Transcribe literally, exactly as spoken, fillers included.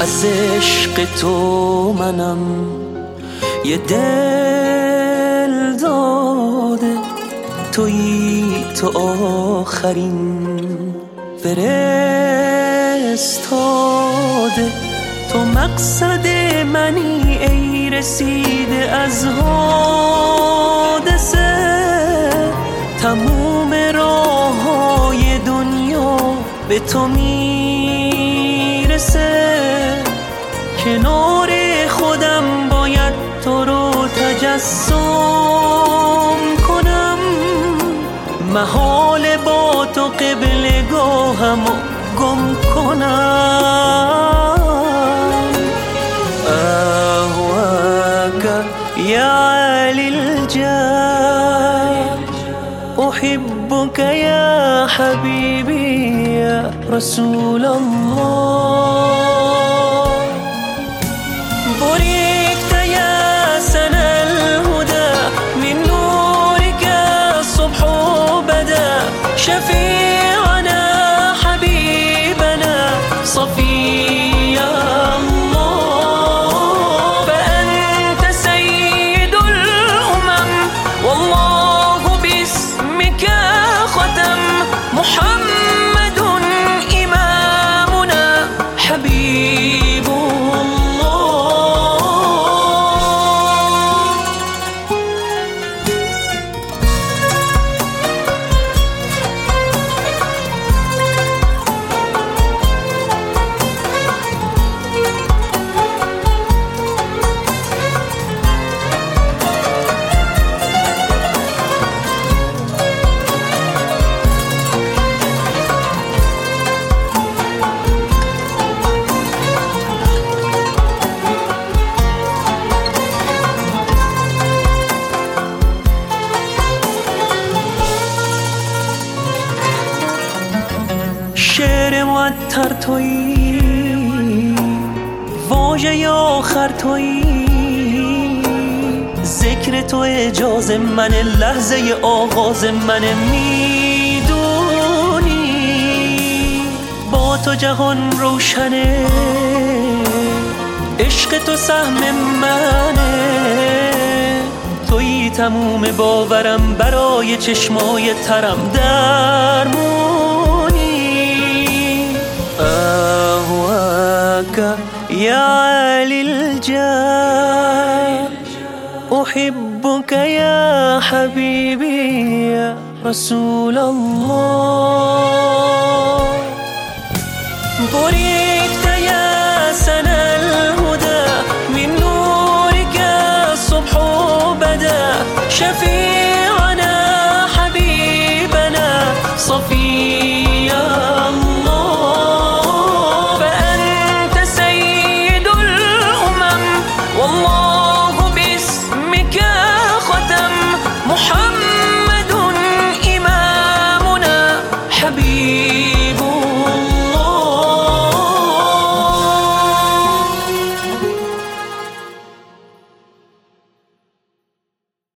از عشق تو منم یه دل داده، تویی تو آخرین فرستاده. تو مقصد منی ای رسیده از حادثه، تموم راه های دنیا به تو میرسه. کنار خودم باید تو رو تجسم کنم، محال با تو قبلگاهم گم کنم. أهواك يا علي الجاه، أحبك يا حبيبي يا رسول الله. بركت يا سنى الهدى، من نورك الصبح بدا. شفيعنا حبيبنا صفي الله، فأنت سيد الأمم والله باسمك ختم. محمد إمامنا حبيب شعر معطر تویی، واژه آخر تویی. ذکر تو اجاز من، لحظه آغاز من. میدونی با تو جهان روشنه، عشق تو سهم منه. تویی تموم باورم، برای چشمای ترم درمونی. أهواك يا علي الجاه، أحبك يا حبيبي يا رسول الله. بركت يا سنى الهدى، من نورك الصبح بدا. شفيع